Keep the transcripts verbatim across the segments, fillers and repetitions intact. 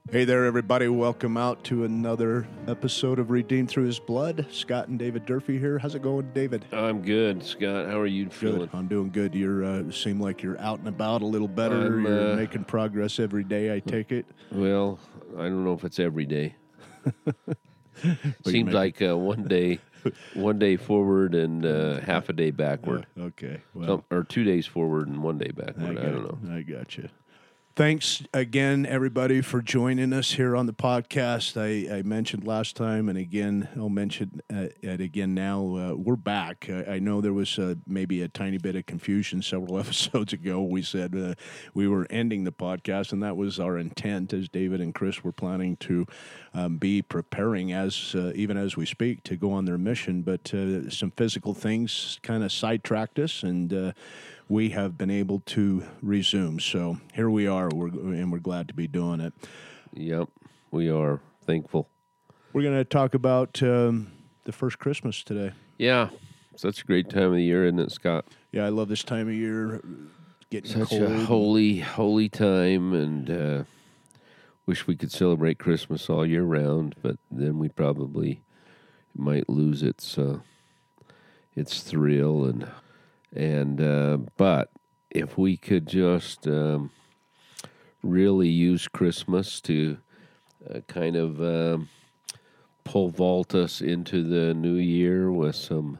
Hey there, everybody. Welcome out to another episode of Redeemed Through His Blood. Scott and David Durfee here. How's it going, David? I'm good, Scott. How are you feeling? Good. I'm doing good. You uh, seem like you're out and about a little better. I'm, you're uh, making progress every day, I take it. Well, I don't know if it's every day. you Seems make- like uh, one day, one day forward and uh, half a day backward, Uh, okay. Well, Some, or two days forward and one day backward. I, got, don't know. I got you. Thanks again, everybody, for joining us here on the podcast. I, I mentioned last time, and again, I'll mention uh, it again now. Uh, we're back. I, I know there was uh, maybe a tiny bit of confusion several episodes ago. We said uh, we were ending the podcast, and that was our intent, as David and Chris were planning to um, be preparing, as uh, even as we speak, to go on their mission. But uh, some physical things kind of sidetracked us, and uh, we have been able to resume. So here we are, we're, and we're glad to be doing it. Yep, we are thankful. We're going to talk about um, the first Christmas today. Yeah, such a great time of the year, isn't it, Scott? Yeah, I love this time of year. Getting Such cold. a holy, holy time, and uh, wish we could celebrate Christmas all year round, but then we probably might lose its uh, its thrill and and uh, but if we could just um, really use Christmas to uh, kind of um, pole vault us into the new year with some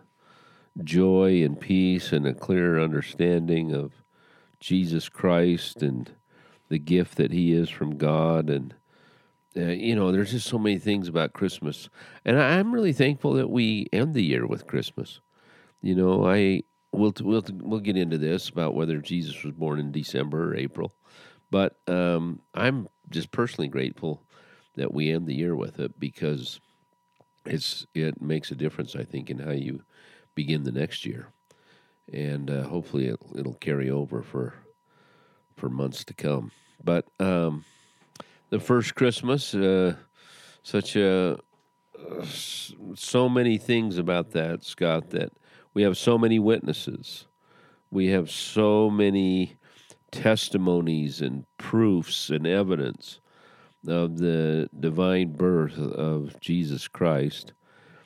joy and peace and a clearer understanding of Jesus Christ and the gift that He is from God. And, uh, you know, there's just so many things about Christmas. And I'm really thankful that we end the year with Christmas. You know, I we'll we'll we'll get into this about whether Jesus was born in December or April, but um, I'm just personally grateful that we end the year with it because it's it makes a difference, I think, in how you begin the next year, and uh, hopefully it, it'll carry over for for months to come. But um, the first Christmas, uh, such a uh, so many things about that, Scott, that we have so many witnesses. We have so many testimonies and proofs and evidence of the divine birth of Jesus Christ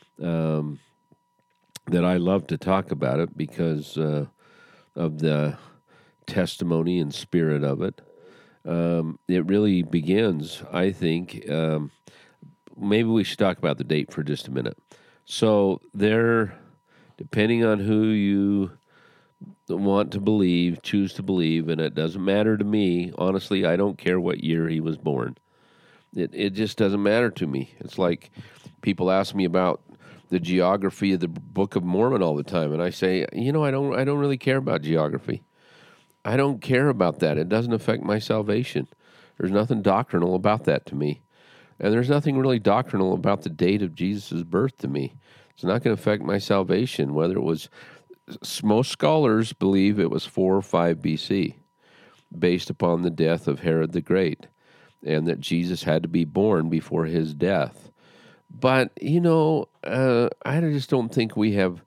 um, that I love to talk about it because uh, of the testimony and spirit of it. Um, it really begins, I think, um, maybe we should talk about the date for just a minute. So there... Depending on who you want to believe, choose to believe, and it doesn't matter to me. Honestly, I don't care what year he was born. It it just doesn't matter to me. It's like people ask me about the geography of the Book of Mormon all the time, and I say, you know, I don't I don't really care about geography. I don't care about that. It doesn't affect my salvation. There's nothing doctrinal about that to me. And there's nothing really doctrinal about the date of Jesus' birth to me. It's not going to affect my salvation, whether it was, most scholars believe it was four or five B C, based upon the death of Herod the Great, and that Jesus had to be born before his death. But, you know, uh, I just don't think we have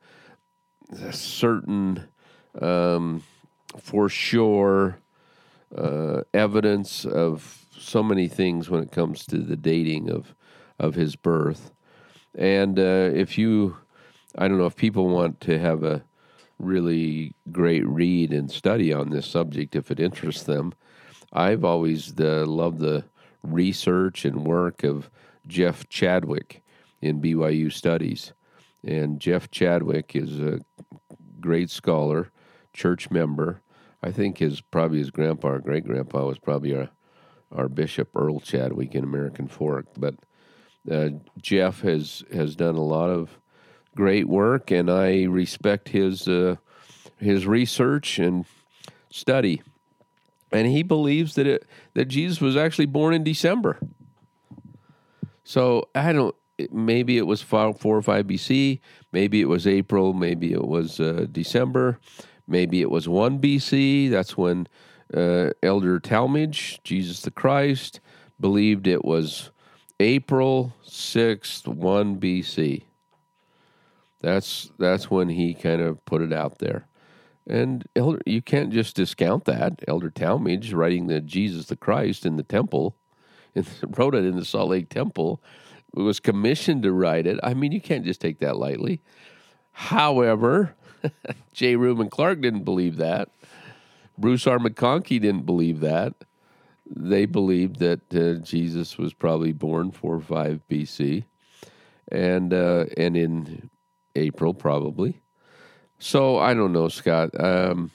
certain, um, for sure, uh, evidence of so many things when it comes to the dating of, of his birth. And uh, if you, I don't know, if people want to have a really great read and study on this subject, if it interests them, I've always uh, loved the research and work of Jeff Chadwick in B Y U Studies. And Jeff Chadwick is a great scholar, church member. I think his probably his grandpa or great-grandpa was probably our, our Bishop Earl Chadwick in American Fork, but Uh, Jeff has, has done a lot of great work, and I respect his uh, his research and study. And he believes that it that Jesus was actually born in December. So I don't. Maybe it was four or five B C. Maybe it was April. Maybe it was uh, December. Maybe it was one B C. That's when uh, Elder Talmage, Jesus the Christ, believed it was April sixth, one B C. That's that's when he kind of put it out there. And Elder, you can't just discount that. Elder Talmage writing the Jesus the Christ in the temple and wrote it in the Salt Lake Temple, was commissioned to write it. I mean, you can't just take that lightly. However, J. Reuben Clark didn't believe that. Bruce R. McConkie didn't believe that. They believed that uh, Jesus was probably born four or five B C, and uh, and in April probably. So I don't know, Scott. Um,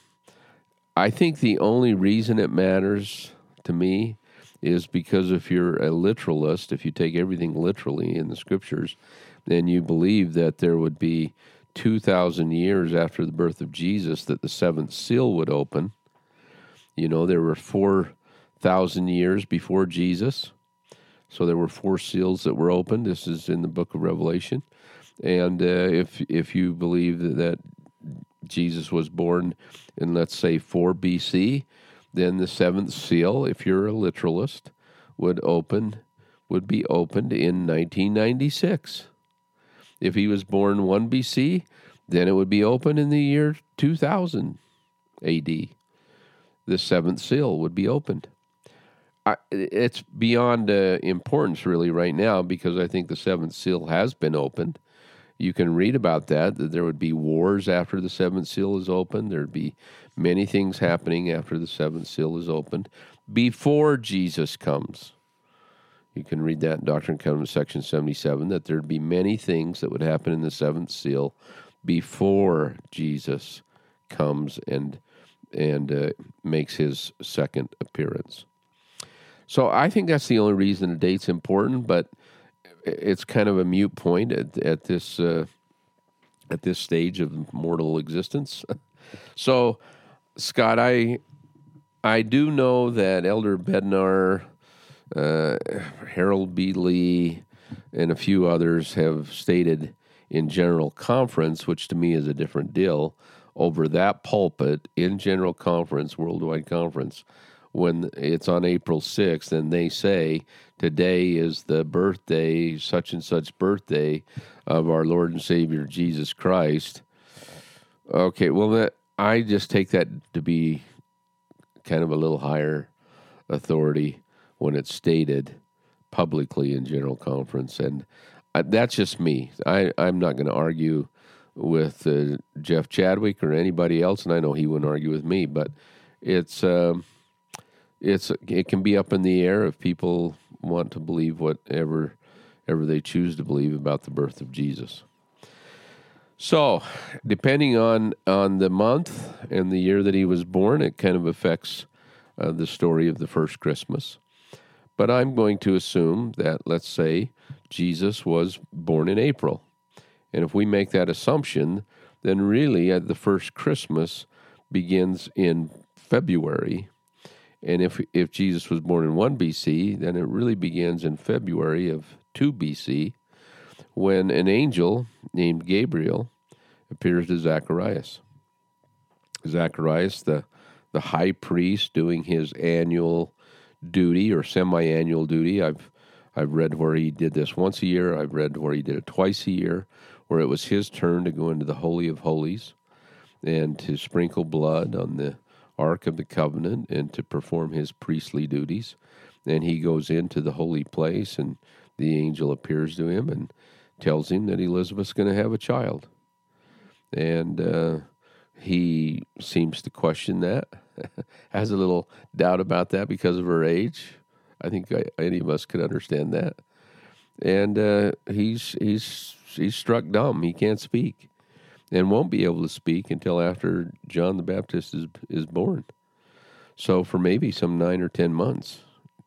I think the only reason it matters to me is because if you're a literalist, if you take everything literally in the scriptures, then you believe that there would be two thousand years after the birth of Jesus that the seventh seal would open. You know, there were four thousand years before Jesus, so there were four seals that were opened. This is in the book of Revelation. And uh, if if you believe that, that Jesus was born in, let's say, four B C, then the seventh seal, if you're a literalist, would open would be opened in nineteen ninety-six. If he was born one B C, then it would be open in the year two thousand A D. The seventh seal would be opened. I, it's beyond uh, importance really right now because I think the seventh seal has been opened. You can read about that, that there would be wars after the seventh seal is opened. There'd be many things happening after the seventh seal is opened before Jesus comes. You can read that in Doctrine and Covenants, section seventy-seven, that there'd be many things that would happen in the seventh seal before Jesus comes and and uh, makes his second appearance. So I think that's the only reason the date's important, but it's kind of a moot point at, at this uh, at this stage of mortal existence. So, Scott, I I do know that Elder Bednar, uh, Harold B. Lee, and a few others have stated in General Conference, which to me is a different deal, over that pulpit in General Conference, Worldwide Conference, when it's on April sixth, and they say, today is the birthday, such and such birthday of our Lord and Savior Jesus Christ. Okay, well, that, I just take that to be kind of a little higher authority when it's stated publicly in General Conference, and I, that's just me. I, I'm not going to argue with uh, Jeff Chadwick or anybody else, and I know he wouldn't argue with me, but it's um, it's it can be up in the air if people want to believe whatever ever they choose to believe about the birth of Jesus. So, depending on, on the month and the year that he was born, it kind of affects uh, the story of the first Christmas. But I'm going to assume that, let's say, Jesus was born in April. And if we make that assumption, then really uh, the first Christmas begins in February. And if if Jesus was born in one B C, then it really begins in February of two B C, when an angel named Gabriel appears to Zacharias. Zacharias, the, the high priest, doing his annual duty or semi-annual duty. I've I've read where he did this once a year. I've read where he did it twice a year, where it was his turn to go into the Holy of Holies and to sprinkle blood on the Ark of the Covenant and to perform his priestly duties. And he goes into the holy place, and the angel appears to him and tells him that Elizabeth's going to have a child. And uh, he seems to question that, has a little doubt about that because of her age. I think any of us could understand that. And uh, he's he's he's struck dumb. He can't speak, and won't be able to speak until after John the Baptist is is born. So for maybe some nine or ten months,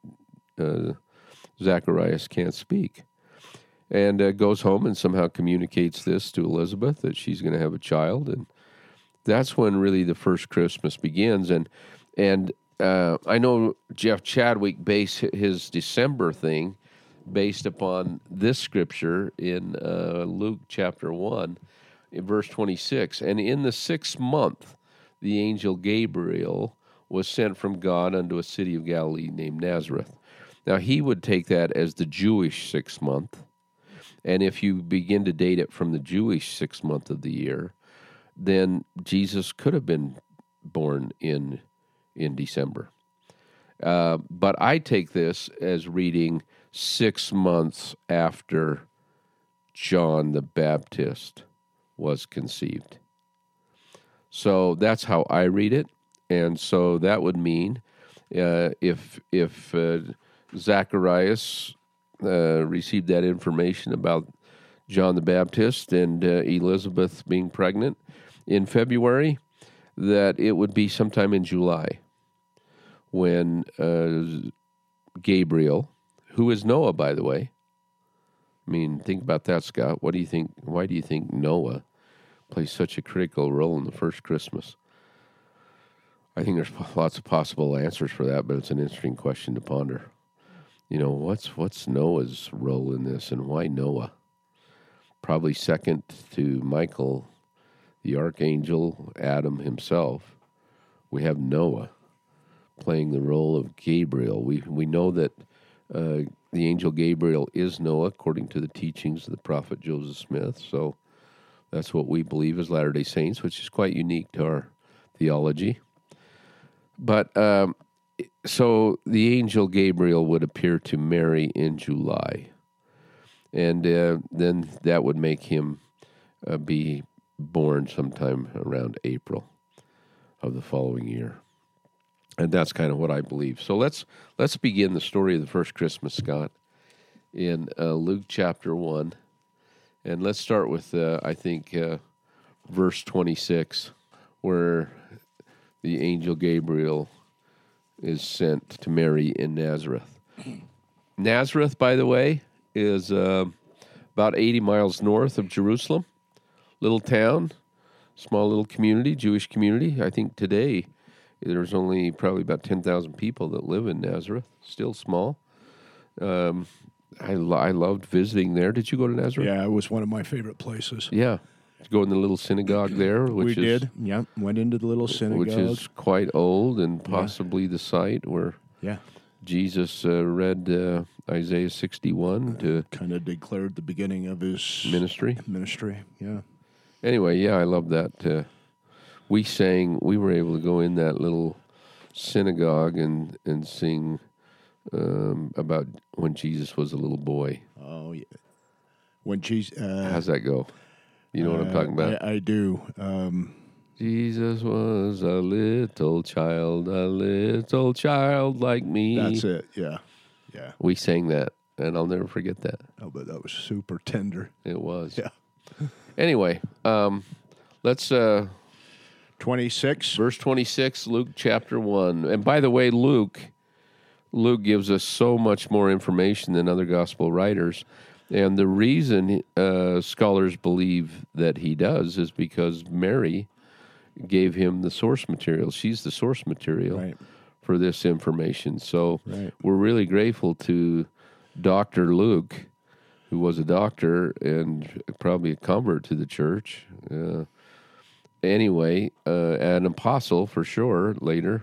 uh, Zacharias can't speak, and uh, goes home and somehow communicates this to Elizabeth, that she's going to have a child, and that's when really the first Christmas begins. And and uh, I know Jeff Chadwick based his December thing based upon this scripture in uh, Luke chapter one, in verse twenty-six. And in the sixth month, the angel Gabriel was sent from God unto a city of Galilee named Nazareth. Now, he would take that as the Jewish sixth month. And if you begin to date it from the Jewish sixth month of the year, then Jesus could have been born in in December. Uh, but I take this as reading six months after John the Baptist was conceived. So that's how I read it. And so that would mean uh, if if uh, Zacharias uh, received that information about John the Baptist and uh, Elizabeth being pregnant in February, that it would be sometime in July when uh, Gabriel, who is Noah, by the way. I mean, think about that, Scott. What do you think? Why do you think Noah plays such a critical role in the first Christmas? I think there's lots of possible answers for that, but it's an interesting question to ponder. You know, what's what's Noah's role in this, and why Noah? Probably second to Michael, the archangel, Adam himself. We have Noah playing the role of Gabriel. We we know that uh, the angel Gabriel is Noah, according to the teachings of the prophet Joseph Smith. So that's what we believe as Latter-day Saints, which is quite unique to our theology. But um, so the angel Gabriel would appear to Mary in July, and uh, then that would make him uh, be born sometime around April of the following year. And that's kind of what I believe. So let's let's begin the story of the first Christmas, Scott, in uh, Luke chapter one. And let's start with, uh, I think, uh, verse twenty-six, where the angel Gabriel is sent to Mary in Nazareth. Nazareth, by the way, is uh, about eighty miles north of Jerusalem. Little town, small little community, Jewish community. I think today there's only probably about ten thousand people that live in Nazareth, still small. Um, I, lo- I loved visiting there. Did you go to Nazareth? Yeah, it was one of my favorite places. Yeah. Go in the little synagogue there, which we is, did. Yep, went into the little synagogue, which is quite old and possibly yeah. the site where yeah. Jesus uh, read uh, Isaiah sixty-one to kind of declared the beginning of his ministry. Ministry, yeah. Anyway, yeah, I love that. Uh, we sang. We were able to go in that little synagogue and and sing um, about when Jesus was a little boy. Oh yeah, when Jesus. Uh, How's that go? You know what I'm talking about? I, I do. Um, Jesus was a little child, a little child like me. That's it, yeah. Yeah. We sang that, and I'll never forget that. Oh, but that was super tender. It was. Yeah. Anyway, um, let's... Uh, twenty-six. Verse twenty-six, Luke chapter one. And by the way, Luke, Luke gives us so much more information than other gospel writers. And the reason uh, scholars believe that he does is because Mary gave him the source material. She's the source material right. for this information. So right. we're really grateful to Doctor Luke, who was a doctor and probably a convert to the church. Uh, anyway, uh, an apostle for sure later,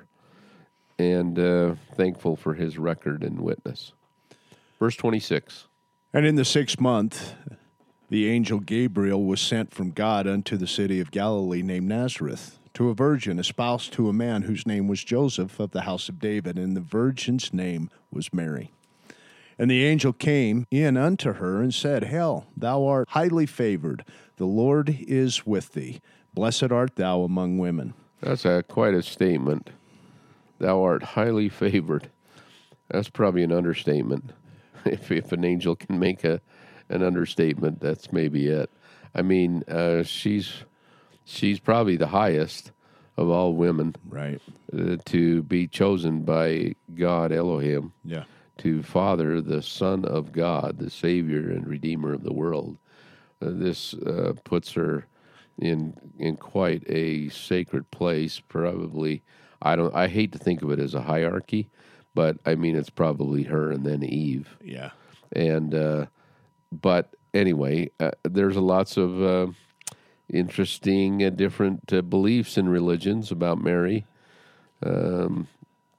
and uh, thankful for his record and witness. Verse twenty-six. And in the sixth month, the angel Gabriel was sent from God unto the city of Galilee named Nazareth, to a virgin espoused to a man whose name was Joseph of the house of David, and the virgin's name was Mary. And the angel came in unto her and said, Hail, thou art highly favored, the Lord is with thee. Blessed art thou among women. That's a, quite a statement. Thou art highly favored. That's probably an understatement. If if an angel can make a an understatement, that's maybe it. I mean, uh, she's she's probably the highest of all women, right? Uh, to be chosen by God Elohim, yeah, to father the Son of God, the Savior and Redeemer of the world. Uh, this uh, puts her in in quite a sacred place. Probably, I don't. I hate to think of it as a hierarchy. But, I mean, it's probably her and then Eve. Yeah. And, uh, but anyway, uh, there's lots of uh, interesting uh, different uh, beliefs in religions about Mary, um,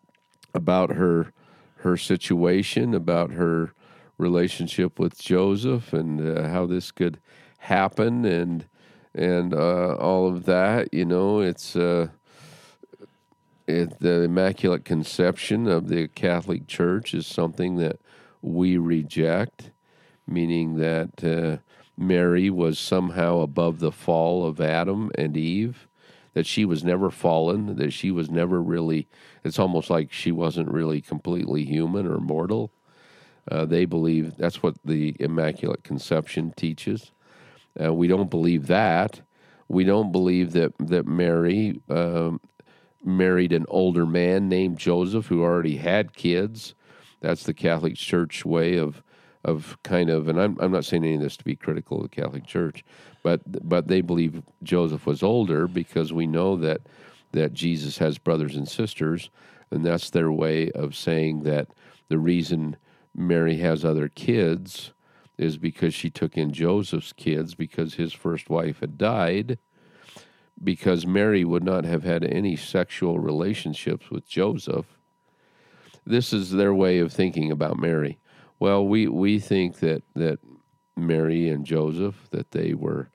about her her situation, about her relationship with Joseph, and uh, how this could happen, and and uh, all of that. You know, it's... Uh, it, the Immaculate Conception of the Catholic Church is something that we reject, meaning that uh, Mary was somehow above the fall of Adam and Eve, that she was never fallen, that she was never really, it's almost like she wasn't really completely human or mortal. Uh, they believe that's what the Immaculate Conception teaches. Uh, we don't believe that. We don't believe that, that Mary um, married an older man named Joseph who already had kids. That's the Catholic Church way of of kind of, and I'm I'm not saying any of this to be critical of the Catholic Church, but but they believe Joseph was older because we know that that Jesus has brothers and sisters, and that's their way of saying that the reason Mary has other kids is because she took in Joseph's kids because his first wife had died, because Mary would not have had any sexual relationships with Joseph. This is their way of thinking about Mary. Well, we, we think that, that Mary and Joseph, that they were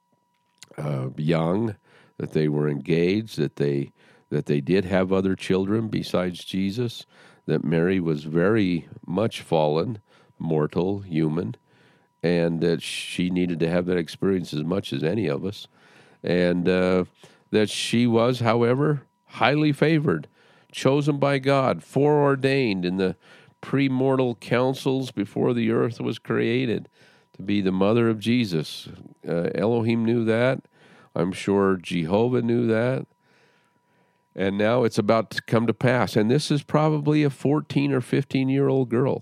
uh, young, that they were engaged, that they that they did have other children besides Jesus, that Mary was very much fallen, mortal, human, and that she needed to have that experience as much as any of us, and uh, that she was, however, highly favored, chosen by God, foreordained in the premortal councils before the earth was created to be the mother of Jesus. Uh, Elohim knew that. I'm sure Jehovah knew that. And now it's about to come to pass. And this is probably a fourteen or fifteen-year-old girl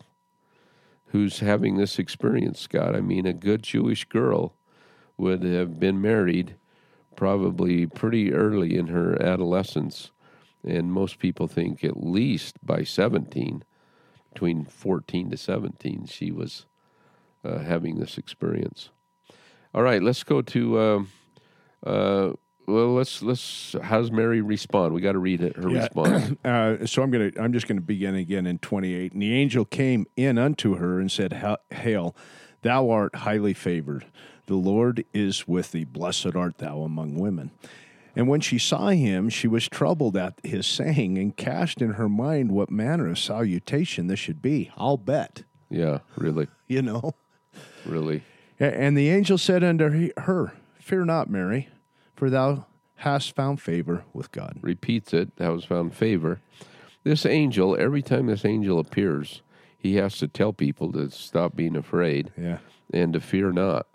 who's having this experience, Scott. I mean, a good Jewish girl would have been married probably pretty early in her adolescence. And most people think at least by seventeen, between fourteen to seventeen, she was uh, having this experience. All right, let's go to, um, uh, well, let's, let's, how does Mary respond? We got to read it, her Yeah. response. Uh, so I'm going to, I'm just going to begin again in twenty-eight. And the angel came in unto her and said, Hail, thou art highly favored. The Lord is with thee. Blessed art thou among women. And when she saw him, she was troubled at his saying and cast in her mind what manner of salutation this should be. I'll bet. Yeah, really, You know. really. And the angel said unto her, Fear not, Mary, for thou hast found favor with God. Repeats it, thou hast found favor. This angel, every time this angel appears, he has to tell people to stop being afraid Yeah. and to fear not.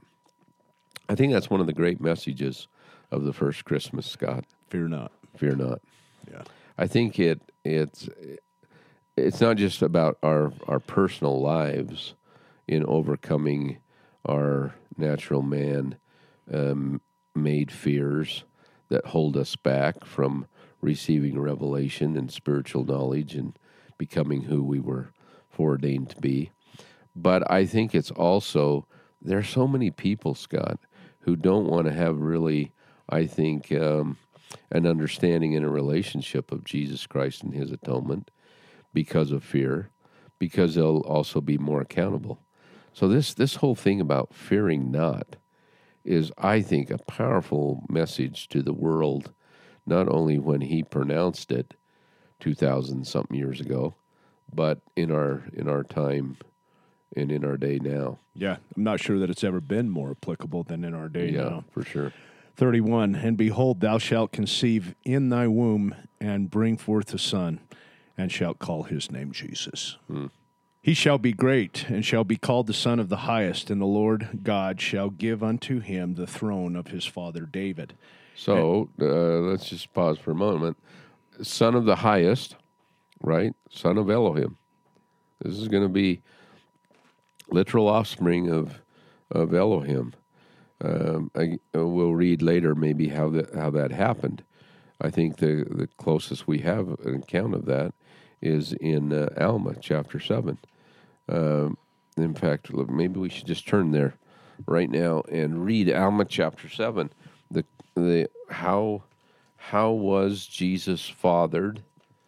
I think that's one of the great messages of the first Christmas, Scott. Fear not. Fear not. Yeah. I think it it's it's not just about our our personal lives in overcoming our natural man um, made fears that hold us back from receiving revelation and spiritual knowledge and becoming who we were foreordained to be. But I think it's also, there are so many people, Scott, who don't want to have really, I think, um, an understanding and a relationship of Jesus Christ and his atonement because of fear, because they'll also be more accountable. So this, this whole thing about fearing not is, I think, a powerful message to the world, not only when he pronounced it two thousand something years ago, but in our in our time and in our day now. Yeah. I'm not sure that it's ever been more applicable than in our day Yeah, now. for sure. thirty-one, and behold, thou shalt conceive in thy womb and bring forth a son, and shalt call his name Jesus. Hmm. He shall be great, and shall be called the Son of the Highest, and the Lord God shall give unto him the throne of his father David. So uh, let's just pause for a moment. Son of the Highest, right? Son of Elohim. This is going to be literal offspring of of Elohim. Um, I, we'll read later maybe how that how that happened. I think the the closest we have an account of that is in uh, Alma chapter seven. Um, in fact, look, maybe we should just turn there right now and read Alma chapter seven. The the how how was Jesus fathered?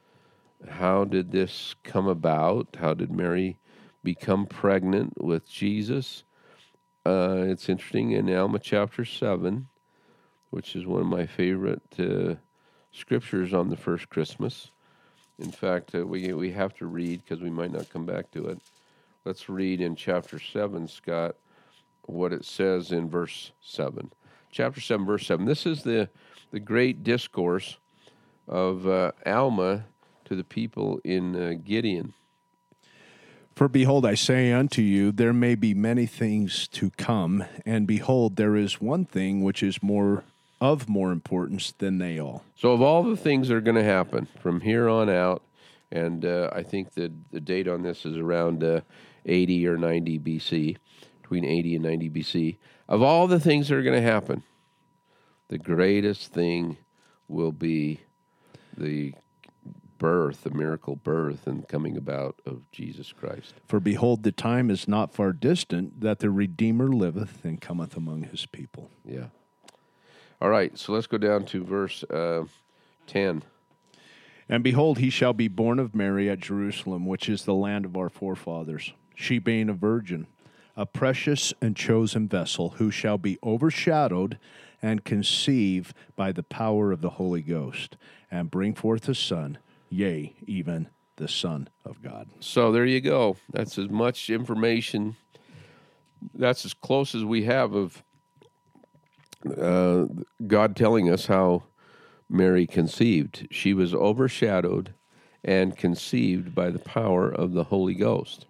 How did this come about? How did Mary become pregnant with Jesus? Uh, it's interesting in Alma chapter seven, which is one of my favorite uh, scriptures on the first Christmas. In fact, uh, we we have to read because we might not come back to it. Let's read in chapter seven, Scott, what it says in verse seven. Chapter seven, verse seven. This is the, the great discourse of uh, Alma to the people in uh, Gideon. For behold, I say unto you, there may be many things to come, and behold, there is one thing which is more of more importance than they all. So of all the things that are going to happen from here on out, and uh, I think that the date on this is around uh, eighty or ninety B C, between eighty and ninety B C. Of all the things that are going to happen, the greatest thing will be the birth, the miracle birth and coming about of Jesus Christ. For behold, the time is not far distant that the Redeemer liveth and cometh among his people. Yeah. All right, so let's go down to verse uh, ten. And behold, he shall be born of Mary at Jerusalem, which is the land of our forefathers, she being a virgin, a precious and chosen vessel, who shall be overshadowed and conceive by the power of the Holy Ghost, and bring forth a son, yea, even the Son of God. So there you go. That's as much information, that's as close as we have of uh, God telling us how Mary conceived. She was overshadowed and conceived by the power of the Holy Ghost.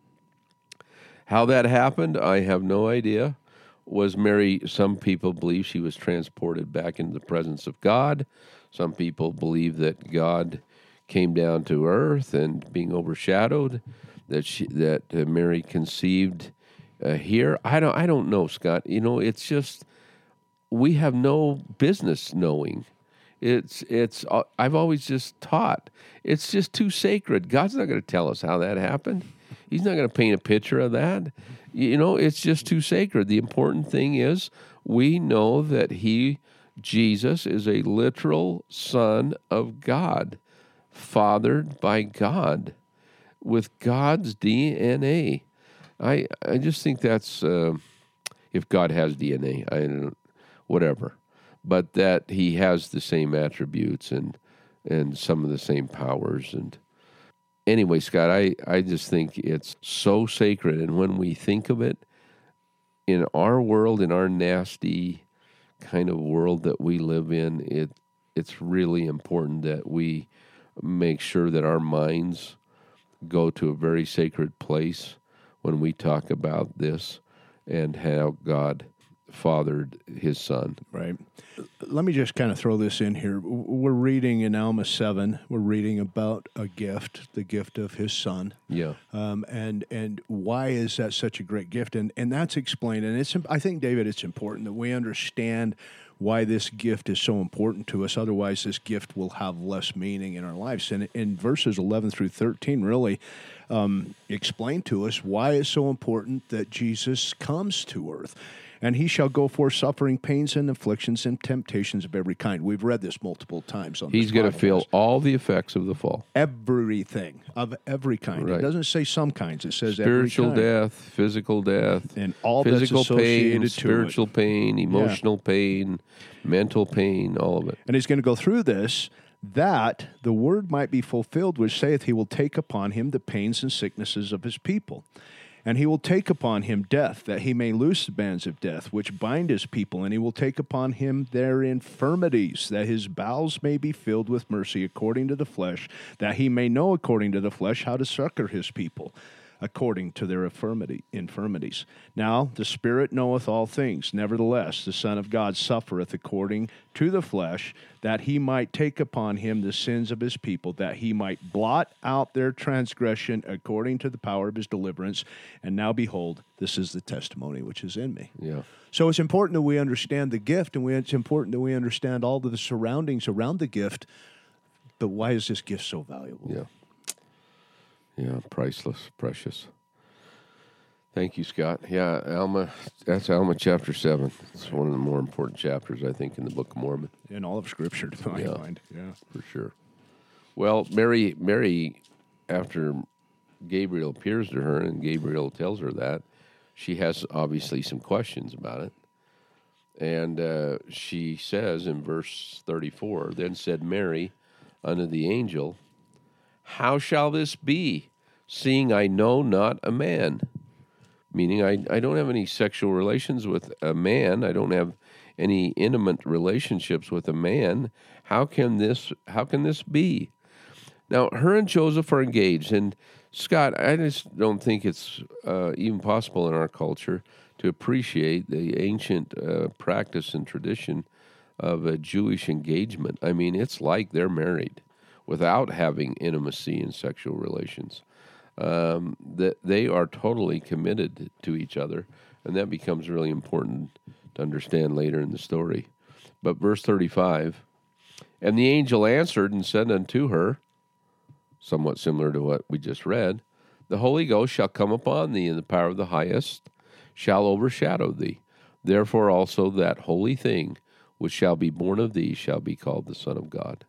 How that happened, I have no idea. Was Mary, some people believe she was transported back into the presence of God. Some people believe that God came down to earth and being overshadowed, that she, that uh, Mary conceived uh, here. I don't, I don't know, Scott. You know, it's just, we have no business knowing. It's, it's. Uh, I've always just taught it's just too sacred. God's not going to tell us how that happened. He's not going to paint a picture of that. You know, it's just too sacred. The important thing is we know that he, Jesus, is a literal Son of God, fathered by God, with God's D N A. I I just think that's uh, if God has D N A, I don't, whatever, but that he has the same attributes and and some of the same powers. And anyway, Scott, I, I just think it's so sacred. And when we think of it, in our world, in our nasty kind of world that we live in, it it's really important that we make sure that our minds go to a very sacred place when we talk about this and how God fathered his son. Right. Let me just kind of throw this in here. We're reading in Alma seven, we're reading about a gift, the gift of his son. Yeah. Um, and and why is that such a great gift? And and that's explained. And it's I think, David, it's important that we understand why this gift is so important to us. Otherwise, this gift will have less meaning in our lives. And in verses eleven through thirteen, really um, explain to us why it's so important that Jesus comes to earth. And he shall go forth suffering pains and afflictions and temptations of every kind. We've read this multiple times on this He's going to podcast. feel all the effects of the fall. Everything of every kind. Right. It doesn't say some kinds. It says Spiritual every kind. death, physical death, And all physical that's associated pain, to spiritual it. pain, emotional pain, mental pain, all of it. And he's going to go through this, that the word might be fulfilled, which saith he will take upon him the pains and sicknesses of his people. And he will take upon him death, that he may loose the bands of death, which bind his people. And he will take upon him their infirmities, that his bowels may be filled with mercy according to the flesh, that he may know according to the flesh how to succor his people, according to their infirmity, infirmities. Now the Spirit knoweth all things. Nevertheless, the Son of God suffereth according to the flesh, that he might take upon him the sins of his people, that he might blot out their transgression according to the power of his deliverance. And now behold, this is the testimony which is in me. Yeah. So it's important that we understand the gift, and we, it's important that we understand all of the surroundings around the gift. But why is this gift so valuable? Yeah. Yeah, priceless, precious. Thank you, Scott. Yeah, Alma, that's Alma chapter seven. It's one of the more important chapters, I think, in the Book of Mormon. In all of Scripture, to my Yeah. mind. Yeah. For sure. Well, Mary, Mary, after Gabriel appears to her and Gabriel tells her that, she has obviously some questions about it. And uh, she says in verse thirty-four, then said Mary unto the angel, how shall this be, seeing I know not a man? Meaning I, I don't have any sexual relations with a man. I don't have any intimate relationships with a man. How can this, how can this be? Now, her and Joseph are engaged. And, Scott, I just don't think it's uh, even possible in our culture to appreciate the ancient uh, practice and tradition of a Jewish engagement. I mean, it's like they're married without having intimacy and sexual relations. Um, that they are totally committed to each other, and that becomes really important to understand later in the story. But verse thirty-five, and the angel answered and said unto her, somewhat similar to what we just read, the Holy Ghost shall come upon thee, and the power of the highest shall overshadow thee. Therefore also that holy thing which shall be born of thee shall be called the Son of God.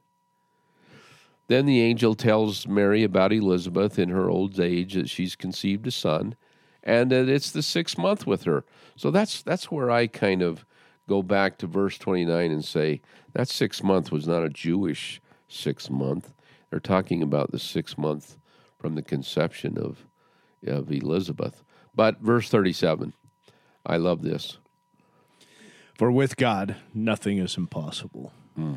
Then the angel tells Mary about Elizabeth in her old age, that she's conceived a son, and that it's the sixth month with her. So that's that's where I kind of go back to verse twenty-nine and say that sixth month was not a Jewish sixth month. They're talking about the sixth month from the conception of, of Elizabeth. But verse thirty-seven, I love this. For with God, nothing is impossible. Mm.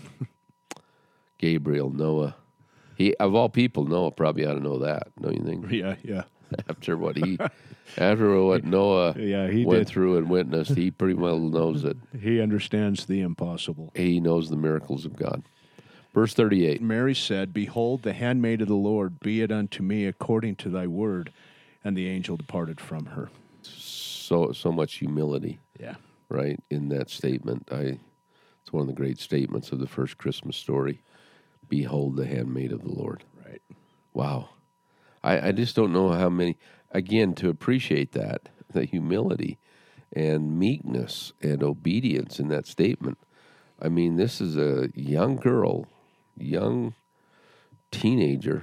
Gabriel, Noah. He, of all people, Noah probably ought to know that, don't you think? Yeah, yeah. After what he, after what Noah yeah, he went did. through and witnessed, he pretty well knows it. He understands the impossible. He knows the miracles of God. Verse thirty-eight. Mary said, behold, the handmaid of the Lord, be it unto me according to thy word. And the angel departed from her. So, so much humility. Yeah. Right, in that statement. I, it's one of the great statements of the first Christmas story. Behold the handmaid of the Lord. Right. Wow. I, I just don't know how many, again, to appreciate that, the humility and meekness and obedience in that statement. I mean, this is a young girl, young teenager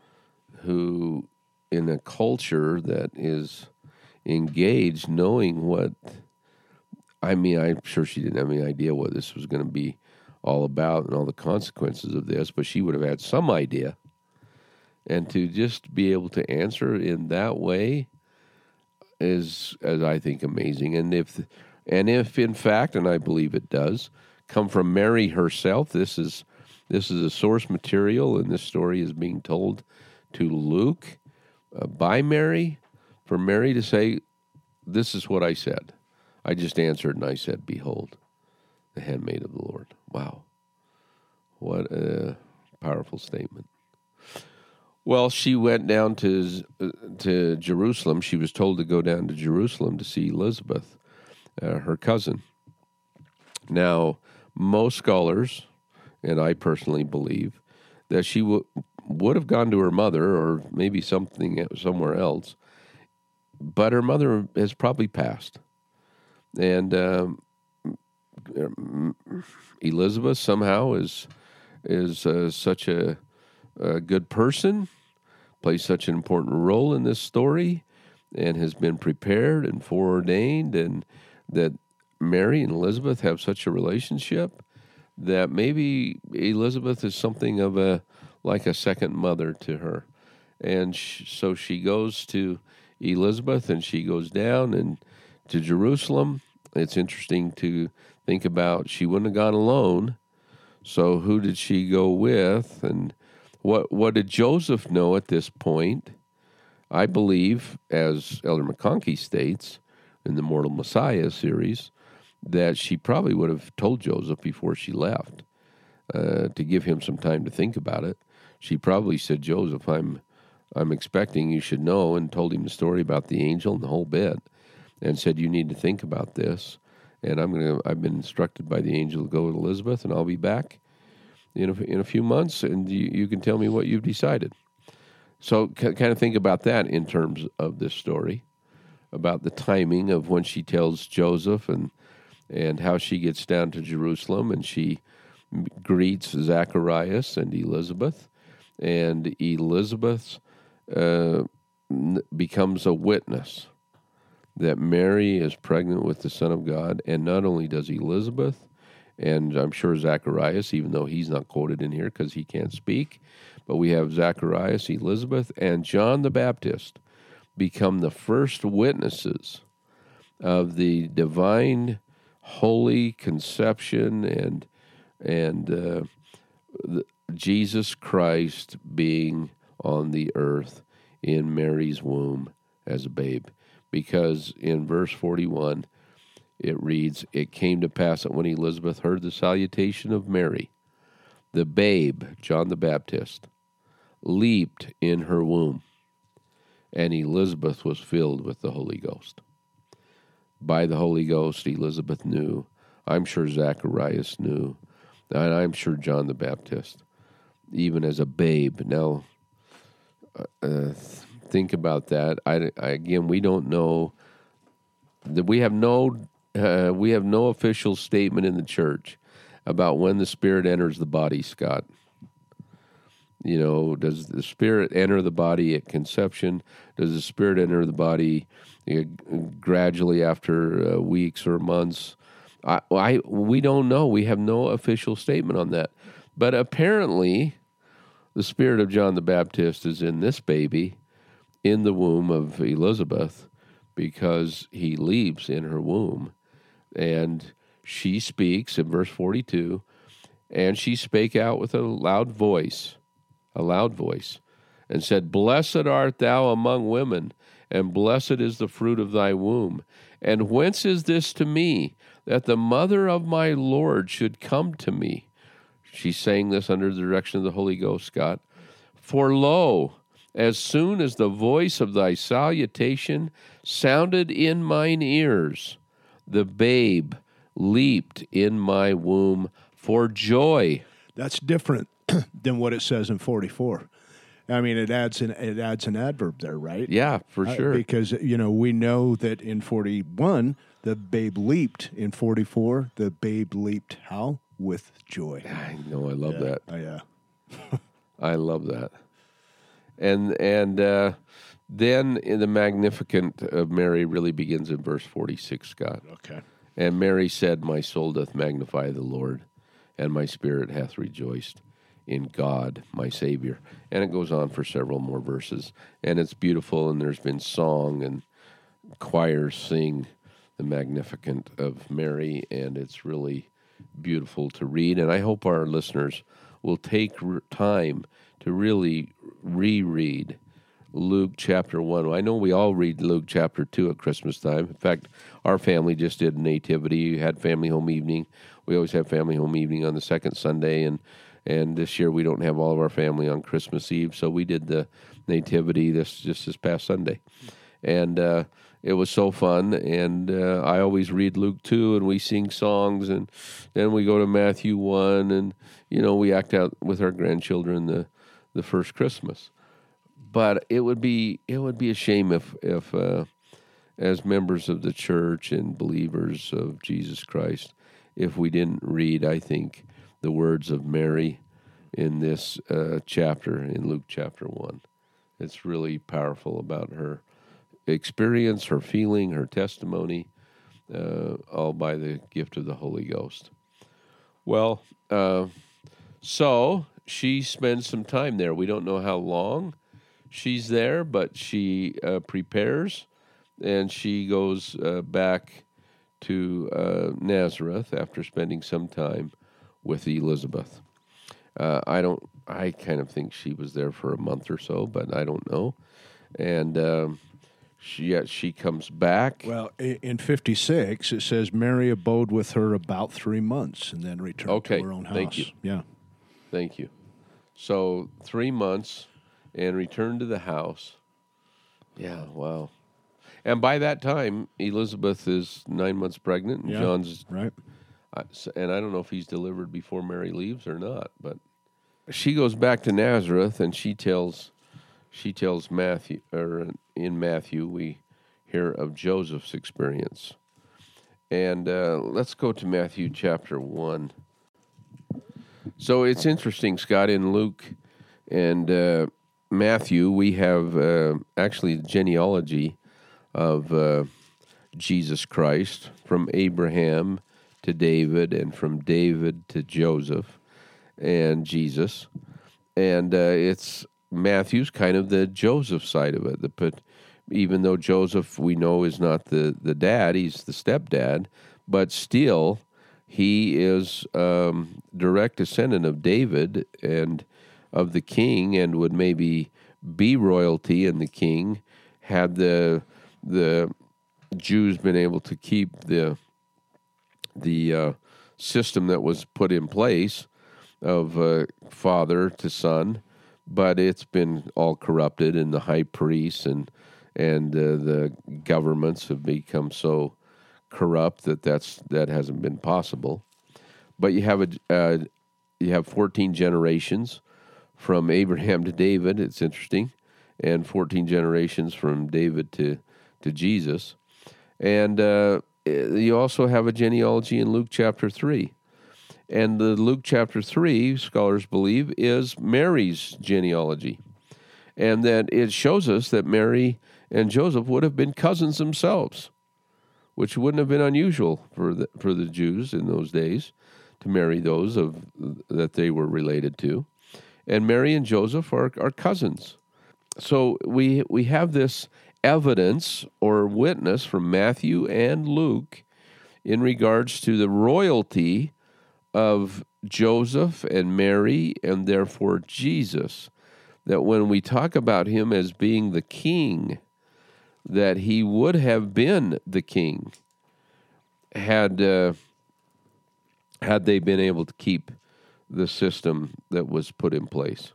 who, in a culture that is engaged, knowing what, I mean, I'm sure she didn't have any idea what this was going to be all about and all the consequences of this, but she would have had some idea. And to just be able to answer in that way is, as I think, amazing. And if, and if in fact, and I believe it does, come from Mary herself, this is this is a source material, and this story is being told to Luke uh, by Mary, for Mary to say, this is what I said. I just answered and I said, behold, the handmaid of the Lord. Wow. What a powerful statement. Well, she went down to to Jerusalem. She was told to go down to Jerusalem to see Elizabeth, uh, her cousin. Now, most scholars, and I personally believe, that she w- would have gone to her mother or maybe something somewhere else, but her mother has probably passed. And um, Elizabeth somehow is is uh, such a, a good person, plays such an important role in this story, and has been prepared and foreordained, and that Mary and Elizabeth have such a relationship that maybe Elizabeth is something of a like a second mother to her. And sh- so she goes to Elizabeth, and she goes down and to Jerusalem. It's interesting to think about, she wouldn't have gone alone. So who did she go with? And what what did Joseph know at this point? I believe, as Elder McConkie states in the Mortal Messiah series, that she probably would have told Joseph before she left uh, to give him some time to think about it. She probably said, Joseph, I'm I'm expecting, you should know, and told him the story about the angel and the whole bit, and said, you need to think about this. And I'm gonna. I've been instructed by the angel to go with Elizabeth, and I'll be back in a, in a few months, and you, you can tell me what you've decided. So c- kind of think about that in terms of this story, about the timing of when she tells Joseph and and how she gets down to Jerusalem, and she greets Zacharias and Elizabeth, and Elizabeth uh, becomes a witness that Mary is pregnant with the Son of God, and not only does Elizabeth, and I'm sure Zacharias, even though he's not quoted in here because he can't speak, but we have Zacharias, Elizabeth, and John the Baptist become the first witnesses of the divine, holy conception and and uh, the, Jesus Christ being on the earth in Mary's womb as a babe. Because in verse forty-one, it reads, "It came to pass that when Elizabeth heard the salutation of Mary, the babe, John the Baptist, leaped in her womb, and Elizabeth was filled with the Holy Ghost." By the Holy Ghost, Elizabeth knew. I'm sure Zacharias knew. And I'm sure John the Baptist, even as a babe. Now, uh, think about that. I, I, again, we don't know. That we have no uh, we have no official statement in the church about when the Spirit enters the body, Scott. You know, does the Spirit enter the body at conception? Does the Spirit enter the body uh, gradually after uh, weeks or months? I, I, we don't know. We have no official statement on that. But apparently, the Spirit of John the Baptist is in this baby in the womb of Elizabeth because he leaps in her womb. And she speaks in verse forty-two, "And she spake out with a loud voice, a loud voice, and said, Blessed art thou among women, and blessed is the fruit of thy womb. And whence is this to me, that the mother of my Lord should come to me?" She's saying this under the direction of the Holy Ghost, Scott. "For lo, as soon as the voice of thy salutation sounded in mine ears, the babe leaped in my womb for joy." That's different than what it says in forty-four. I mean, it adds an it adds an adverb there, right? Yeah, for sure. Uh, because, you know, we know that in forty-one, the babe leaped. In forty-four, the babe leaped how? With joy. I know, I love yeah. that. Oh, yeah. I love that. And and uh, then in the Magnificat of Mary really begins in verse forty-six, Scott. Okay. "And Mary said, My soul doth magnify the Lord, and my spirit hath rejoiced in God, my Savior." And it goes on for several more verses. And it's beautiful, and there's been song, and choirs sing the Magnificat of Mary, and it's really beautiful to read. And I hope our listeners will take time to really reread Luke chapter one. I know we all read Luke chapter two at Christmas time. In fact, our family just did nativity, had family home evening. We always have family home evening on the second Sunday, and and this year we don't have all of our family on Christmas Eve, so we did the nativity this just this past Sunday. And uh, it was so fun, and uh, I always read Luke two, and we sing songs, and then we go to Matthew one, and, you know, we act out with our grandchildren the, the first Christmas. But it would be it would be a shame if, if uh, as members of the church and believers of Jesus Christ, if we didn't read, I think, the words of Mary in this uh, chapter, in Luke chapter one. It's really powerful about her experience, her feeling, her testimony, uh, all by the gift of the Holy Ghost. Well, uh, so she spends some time there. We don't know how long she's there, but she uh, prepares, and she goes uh, back to uh, Nazareth after spending some time with Elizabeth. Uh, I don't. I kind of think she was there for a month or so, but I don't know. And um, she, yeah, she comes back. Well, in fifty-six, it says Mary abode with her about three months and then returned okay. to her own house. Thank you. Yeah. Thank you. So three months and returned to the house. Yeah, wow. And by that time, Elizabeth is nine months pregnant, and yeah, John's right. Uh, and I don't know if he's delivered before Mary leaves or not, but she goes back to Nazareth, and she tells, she tells Matthew, or in Matthew, we hear of Joseph's experience. And uh, let's go to Matthew chapter one. So it's interesting, Scott, in Luke and uh, Matthew, we have uh, actually the genealogy of uh, Jesus Christ, from Abraham to David, and from David to Joseph and Jesus. And uh, it's Matthew's kind of the Joseph side of it. But even though Joseph, we know, is not the, the dad, he's the stepdad, but still he is um, direct descendant of David and of the king, and would maybe be royalty in the king had the the Jews been able to keep the the uh, system that was put in place of uh, father to son, but it's been all corrupted, and the high priests and and uh, the governments have become so corrupt that that's that hasn't been possible. But you have a uh, you have fourteen generations from Abraham to David. It's interesting, and fourteen generations from David to to Jesus, and uh, you also have a genealogy in Luke chapter three. And the Luke chapter three, scholars believe, is Mary's genealogy. And that it shows us that Mary and Joseph would have been cousins themselves, which wouldn't have been unusual for the, for the Jews in those days to marry those of that they were related to. And Mary and Joseph are, are cousins. So we we have this evidence or witness from Matthew and Luke in regards to the royalty of Joseph and Mary, and therefore Jesus, that when we talk about him as being the king, that he would have been the king had uh, had they been able to keep the system that was put in place.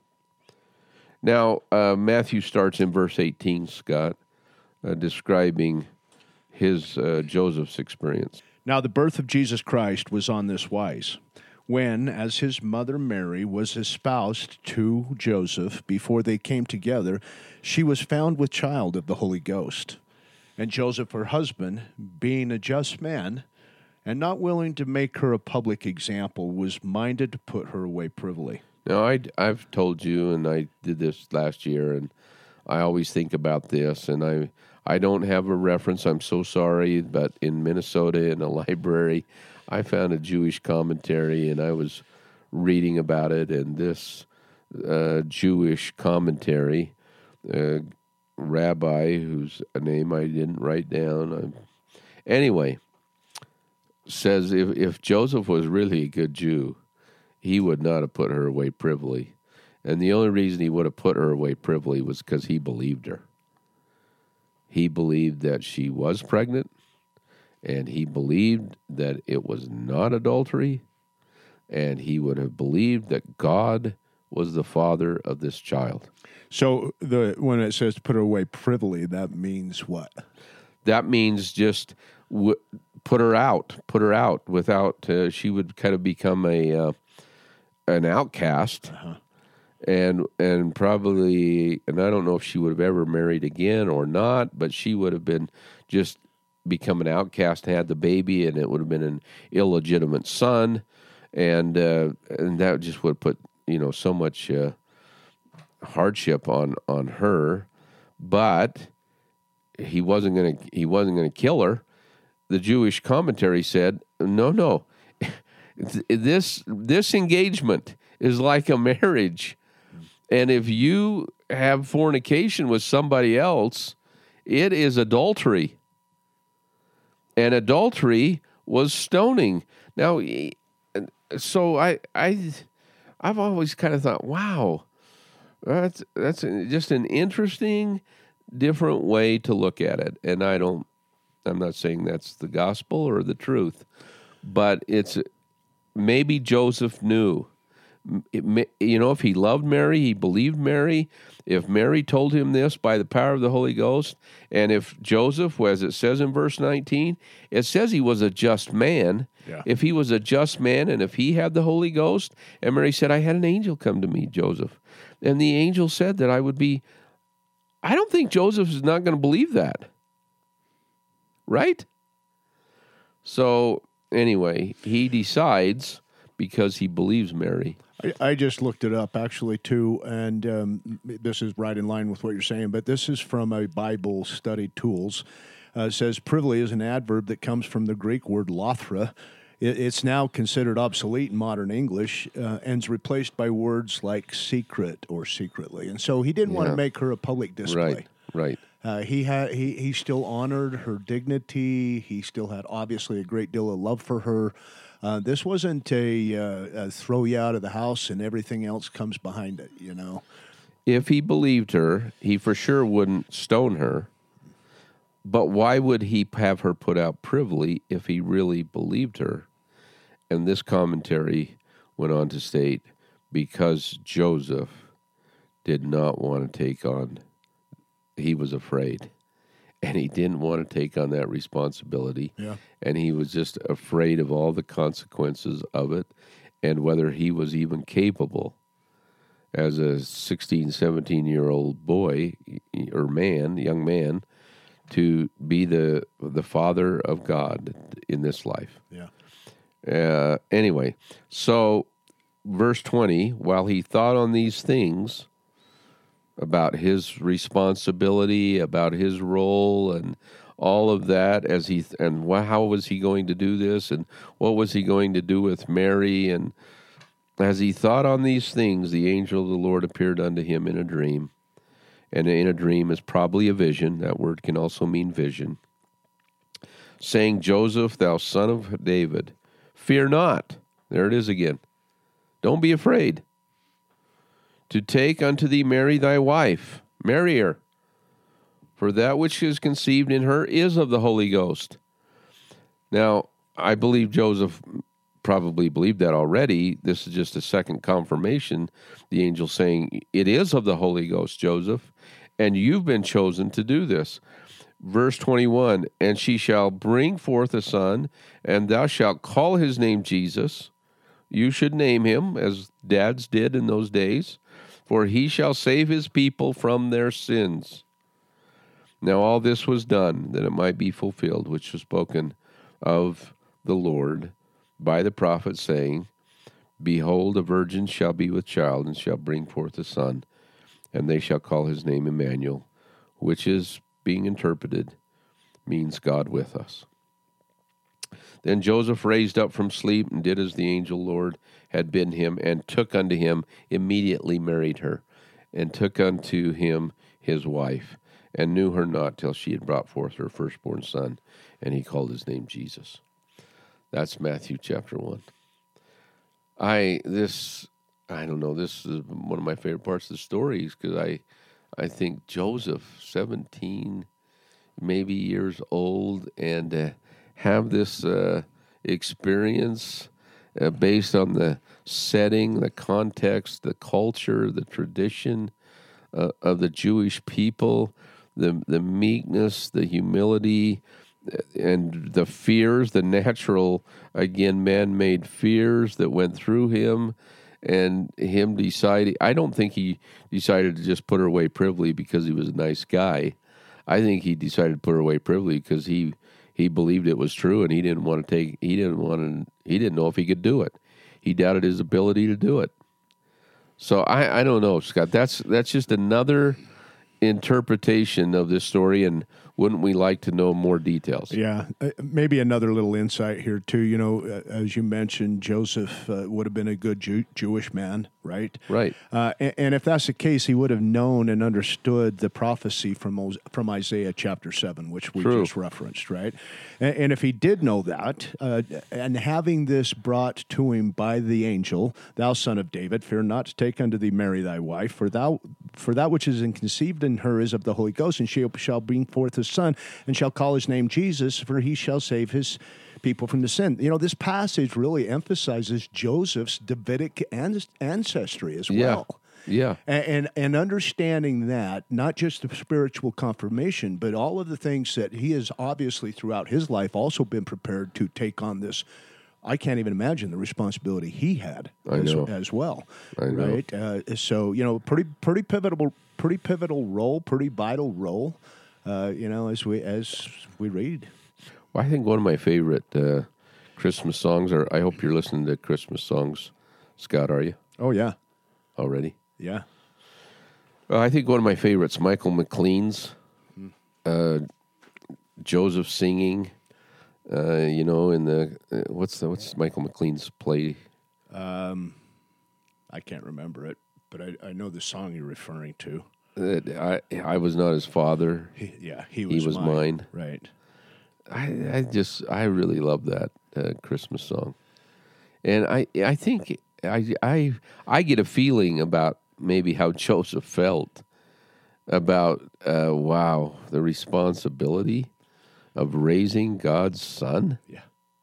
Now, uh, Matthew starts in verse eighteen, Scott, uh, describing his uh, Joseph's experience. Now the birth of Jesus Christ was on this wise. When, as his mother Mary was espoused to Joseph, before they came together, she was found with child of the Holy Ghost. And Joseph, her husband, being a just man, and not willing to make her a public example, was minded to put her away privily. Now, I, I've told you, and I did this last year, and I always think about this, and I I don't have a reference. I'm so sorry, but in Minnesota, in a library, I found a Jewish commentary, and I was reading about it, and this uh, Jewish commentary, uh, rabbi, whose name I didn't write down, I, anyway, says if, if Joseph was really a good Jew, he would not have put her away privily. And the only reason he would have put her away privily was because he believed her. He believed that she was pregnant, and he believed that it was not adultery, and he would have believed that God was the father of this child. So the when it says put her away privily, that means what? That means just w- put her out, put her out without, uh, she would kind of become a uh, an outcast, uh-huh. and and probably, and I don't know if she would have ever married again or not, but she would have been just become an outcast, had the baby, and it would have been an illegitimate son, and uh, and that just would put, you know, so much uh, hardship on on her. But he wasn't gonna he wasn't gonna kill her. The Jewish commentary said, no, no, this this engagement is like a marriage, and if you have fornication with somebody else, it is adultery. And adultery was stoning. Now, so I, I, I've always kind of thought, wow, that's that's just an interesting, different way to look at it. And I don't, I'm not saying that's the gospel or the truth, but it's maybe Joseph knew. It, you know, if he loved Mary, he believed Mary. If Mary told him this by the power of the Holy Ghost, and if Joseph, as it says in verse nineteen, it says he was a just man. Yeah. If he was a just man, and if he had the Holy Ghost, and Mary said, I had an angel come to me, Joseph, and the angel said that I would be, I don't think Joseph is not going to believe that. Right? So, anyway, he decides, because he believes Mary. I, I just looked it up actually too, and um, this is right in line with what you're saying. But this is from a Bible Study Tools. Uh, it says privily is an adverb that comes from the Greek word lothra. It, it's now considered obsolete in modern English uh, and is replaced by words like secret or secretly. And so he didn't want Yeah. to make her a public display. Right, right. Uh, he had he he still honored her dignity. He still had obviously a great deal of love for her. Uh, this wasn't a, uh, a throw you out of the house and everything else comes behind it. You know, If he believed her, he for sure wouldn't stone her. But why would he have her put out privily if he really believed her? And this commentary went on to state, because Joseph did not want to take on, he was afraid. And he didn't want to take on that responsibility. Yeah. And he was just afraid of all the consequences of it and whether he was even capable as a sixteen, seventeen-year-old boy or man, young man, to be the the father of God in this life. yeah, Uh, anyway, so verse twenty, while he thought on these things about his responsibility, about his role, and all of that, as he and wh- how was he going to do this, and what was he going to do with Mary, and as he thought on these things, the angel of the Lord appeared unto him in a dream. And in a dream is probably a vision. That word can also mean vision. Saying, Joseph, thou son of David, fear not. There it is again. Don't be afraid. To take unto thee Mary thy wife. Marry her. For that which is conceived in her is of the Holy Ghost. Now, I believe Joseph probably believed that already. This is just a second confirmation. The angel saying, it is of the Holy Ghost, Joseph, and you've been chosen to do this. Verse twenty-one, and she shall bring forth a son, and thou shalt call his name Jesus. You should name him, as dads did in those days, for he shall save his people from their sins. Now all this was done, that it might be fulfilled, which was spoken of the Lord by the prophet, saying, Behold, a virgin shall be with child, and shall bring forth a son, and they shall call his name Emmanuel, which is, being interpreted, means God with us. Then Joseph raised up from sleep, and did as the angel Lord had bidden him, and took unto him, immediately married her, and took unto him his wife, and knew her not till she had brought forth her firstborn son, and he called his name Jesus. That's Matthew chapter one. I, this, I don't know, this is one of my favorite parts of the stories, because I, I think Joseph, seventeen, maybe years old, and uh, have this uh, experience uh, based on the setting, the context, the culture, the tradition uh, of the Jewish people, the the meekness, the humility, and the fears, the natural, again, man-made fears that went through him, and him deciding, I don't think he decided to just put her away privily because he was a nice guy. I think he decided to put her away privily because he he believed it was true, and he didn't want to take, he didn't want to, he didn't know if he could do it. He doubted his ability to do it. So I, I don't know, Scott. That's that's just another interpretation of this story, and wouldn't we like to know more details? Yeah, uh, maybe another little insight here too. You know, uh, as you mentioned, Joseph uh, would have been a good Jew- Jewish man, right? Right. Uh, and, and if that's the case, he would have known and understood the prophecy from Os- from Isaiah chapter seven, which we True. just referenced, right? And, and if he did know that, uh, and having this brought to him by the angel, thou son of David, fear not to take unto thee Mary thy wife, for thou for that which is conceived in her is of the Holy Ghost, and she shall bring forth a son, and shall call his name Jesus, for he shall save his people from the sin. You know, this passage really emphasizes Joseph's Davidic an- ancestry as Yeah. well. Yeah. And, and and understanding that, not just the spiritual confirmation, but all of the things that he has obviously throughout his life also been prepared to take on this. I can't even imagine the responsibility he had I as, know. as well. I know. Right? Uh, so, you know, pretty pretty pivotal pretty pivotal role, pretty vital role, uh, you know, as we as we read. Well, I think one of my favorite uh, Christmas songs are, I hope you're listening to Christmas songs, Scott, are you? Oh, yeah. already. Yeah. Well, I think one of my favorites, Michael McLean's uh, Joseph singing. Uh, you know, in the uh, what's the what's Michael McLean's play? Um, I can't remember it, but I, I know the song you're referring to. Uh, I I was not his father. He, yeah, he He was, was mine. mine. Right. I I just I really love that uh, Christmas song, and I I think I I I get a feeling about maybe how Joseph felt about uh, wow, the responsibility of raising God's son, Yeah.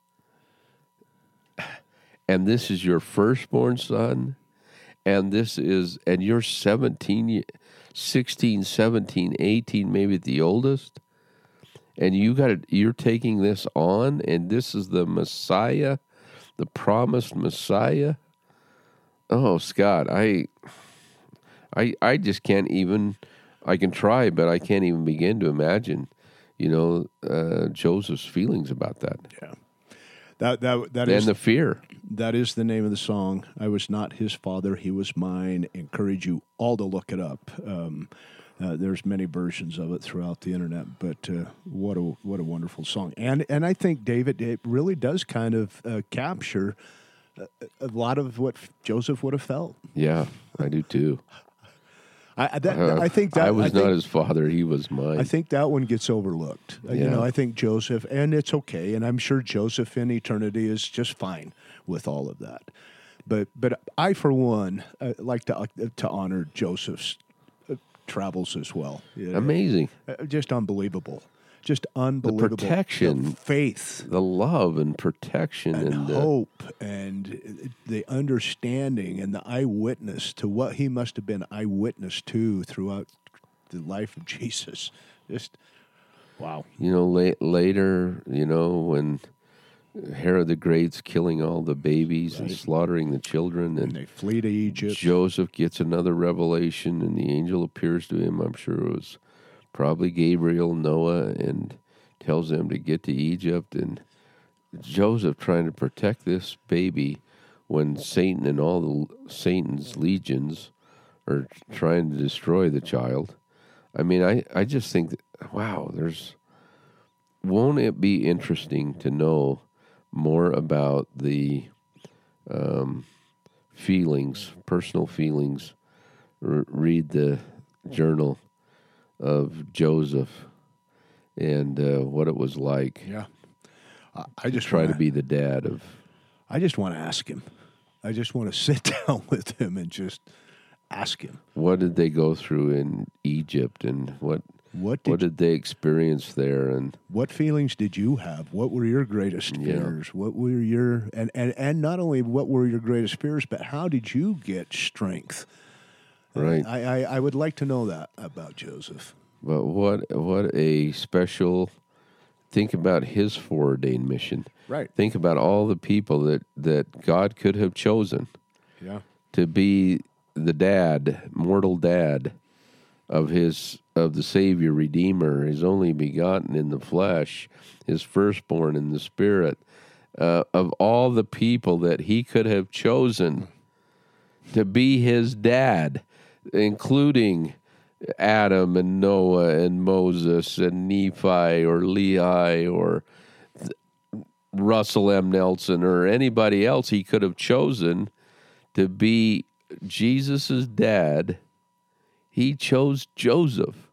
and this is your firstborn son, and this is and you're seventeen, sixteen, seventeen, eighteen, maybe at the oldest. And you got it. You're taking this on, and this is the Messiah, the promised Messiah. Oh, Scott, I, I, I just can't even. I can try, but I can't even begin to imagine, you know, uh, Joseph's feelings about that. Yeah. That that that and is the fear. that is the name of the song. I was not his father; he was mine. Encourage you all to look it up. Um, Uh, there's many versions of it throughout the internet, but uh, what a what a wonderful song! And and I think David, it really does kind of uh, capture a, a lot of what Joseph would have felt. Yeah, I do too. I that, Uh, I think that I was I think, not his father; he was mine. I think that one gets overlooked. Uh, You Yeah. know, I think Joseph, and it's okay, and I'm sure Joseph in eternity is just fine with all of that. But but I, for one, uh, like to uh, to honor Joseph's uh, travels as well. You know? Amazing. Uh, just unbelievable, just unbelievable. protection. The faith The love and protection and, and, uh, hope and the understanding and the eyewitness to what he must have been eyewitness to throughout the life of Jesus. Just wow. you know, la- later, you know, when Herod the Great's killing all the babies and Right. slaughtering the children, And and they flee to Egypt. Joseph gets another revelation, and the angel appears to him. I'm sure it was probably Gabriel, Noah, and tells them to get to Egypt. And Joseph trying to protect this baby when Satan and all the Satan's legions are trying to destroy the child. I mean, I, I just think, that, wow, there's, won't it be interesting to know more about the um, feelings, personal feelings, R- read the journal of Joseph and uh, what it was like. Yeah. I, I just Try wanna, to be the dad of. I just want to ask him. I just want to sit down with him and just ask him. What did they go through in Egypt, and what What did what did they experience there? And What feelings did you have? What were your greatest Yeah. fears? What were your and, and and not only what were your greatest fears, but how did you get strength? right, I, I, I would like to know that about Joseph. but what what a special. Think about his foreordained mission. Right. Think about all the people that, that God could have chosen Yeah. to be the dad, mortal dad of his of the Savior, Redeemer, his only begotten in the flesh, his firstborn in the spirit, uh, of all the people that he could have chosen to be his dad, including Adam and Noah and Moses and Nephi or Lehi or Russell M. Nelson or anybody else he could have chosen to be Jesus's dad. He chose Joseph.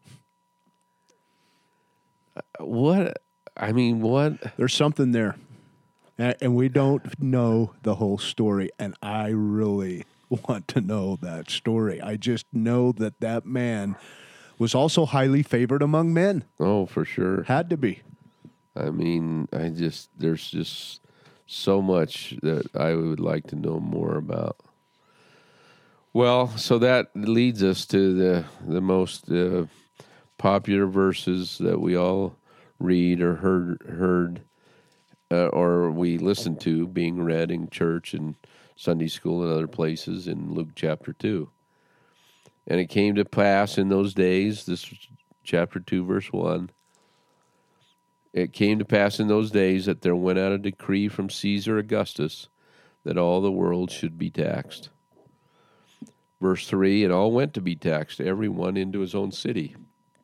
What, I mean, what? There's something there. And, and we don't know the whole story. And I really want to know that story. I just know that that man was also highly favored among men. Oh, for sure. Had to be. I mean, I just, there's just so much that I would like to know more about. Well, so that leads us to the the most uh, popular verses that we all read or heard heard uh, or we listen to being read in church and Sunday school and other places in Luke chapter two. And it came to pass in those days, this was chapter two, verse one. It came to pass in those days that there went out a decree from Caesar Augustus that all the world should be taxed. Verse three, and all went to be taxed, every one into his own city.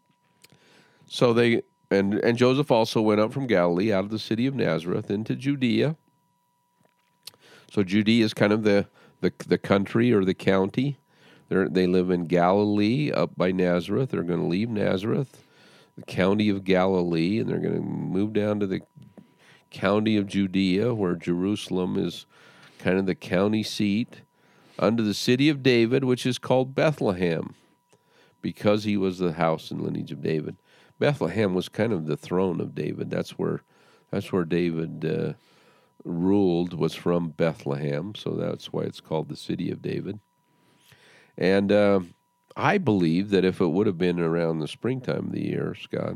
So they, and, and Joseph also went up from Galilee out of the city of Nazareth into Judea. So Judea is kind of the, the, the country or the county. They're, they live in Galilee up by Nazareth. They're going to leave Nazareth, the county of Galilee, and they're going to move down to the county of Judea, where Jerusalem is kind of the county seat, unto the city of David, which is called Bethlehem, because he was the house and lineage of David. Bethlehem was kind of the throne of David. That's where, that's where David uh, ruled, was from Bethlehem. So that's why it's called the city of David. And uh, I believe that if it would have been around the springtime of the year, Scott,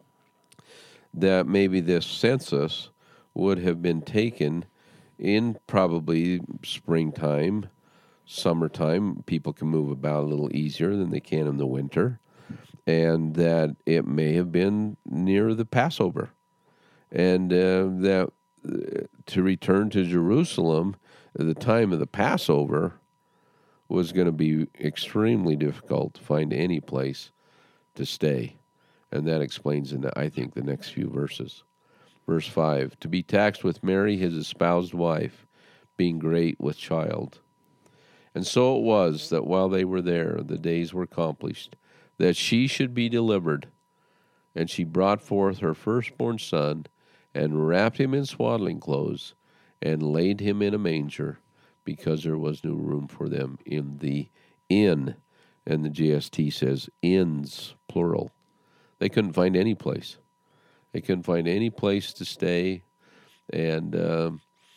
that maybe this census would have been taken in probably springtime, summertime. People can move about a little easier than they can in the winter. And that it may have been near the Passover. And uh, that uh, to return to Jerusalem at the time of the Passover was going to be extremely difficult to find any place to stay. And that explains, in the, I think, the next few verses. Verse five, to be taxed with Mary, his espoused wife, being great with child. And so it was that while they were there, the days were accomplished, that she should be delivered. And she brought forth her firstborn son, and wrapped him in swaddling clothes, and laid him in a manger, because there was no room for them in the inn. And the J S T says inns, plural. They couldn't find any place. They couldn't find any place to stay. And uh,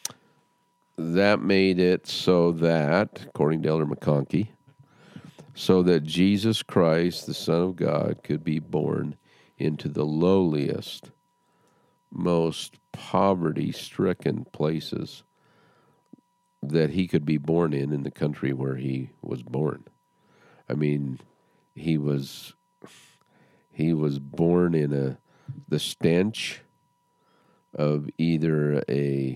that made it so that, according to Elder McConkie, so that Jesus Christ, the Son of God, could be born into the lowliest, most poverty-stricken places that he could be born in, in the country where he was born. I mean, he was he was born in a the stench of either a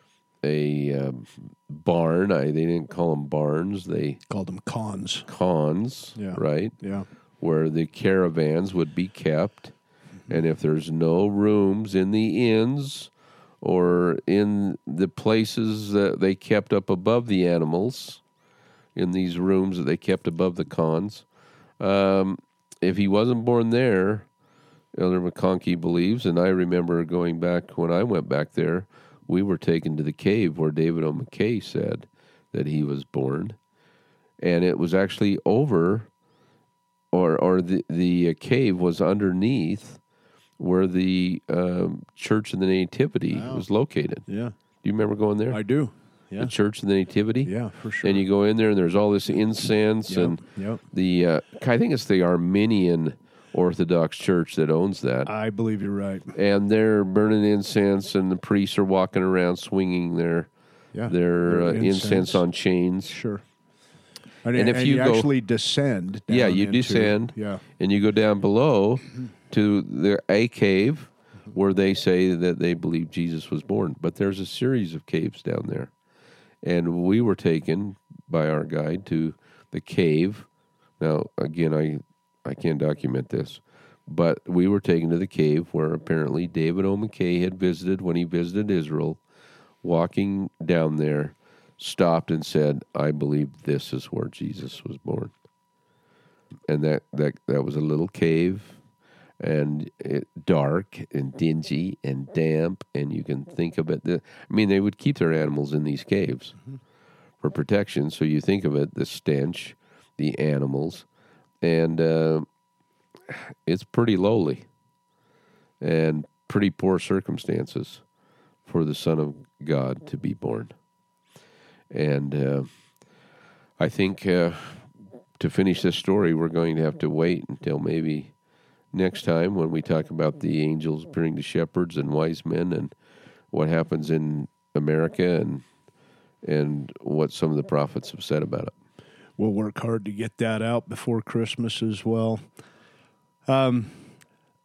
a um, barn. I, they didn't call them barns. They called them cons. Cons, yeah. right? Yeah. Where the caravans would be kept. Mm-hmm. And if there's no rooms in the inns or in the places that they kept up above the animals, in these rooms that they kept above the cons, um, if he wasn't born there, Elder McConkie believes, and I remember going back when I went back there, we were taken to the cave where David O. McKay said that he was born. And it was actually over, or or the, the cave was underneath where the um, Church of the Nativity wow. was located. Yeah. Do you remember going there? I do. Yeah. The Church of the Nativity? Yeah, for sure. And you go in there, and there's all this incense, yep. and yep. the, uh, I think it's the Armenian Orthodox Church that owns that. I believe you're right. And they're burning incense, and the priests are walking around swinging their yeah, their uh, incense. incense on chains. Sure. And, and if and you, you go, actually descend down yeah, you into, descend, yeah. and you go down below to the a cave where they say that they believe Jesus was born. But there's a series of caves down there, and we were taken by our guide to the cave. Now, again, I I can't document this, but we were taken to the cave where apparently David O. McKay had visited when he visited Israel, walking down there, stopped and said, I believe this is where Jesus was born. And that, that, that was a little cave, and it, dark and dingy and damp, and you can think of it. The, I mean, they would keep their animals in these caves mm-hmm. for protection, so you think of it, the stench, the animals, and uh, it's pretty lowly and pretty poor circumstances for the Son of God to be born. And uh, I think uh, to finish this story, we're going to have to wait until maybe next time when we talk about the angels appearing to shepherds and wise men and what happens in America and and what some of the prophets have said about it. We'll work hard to get that out before Christmas as well. Um,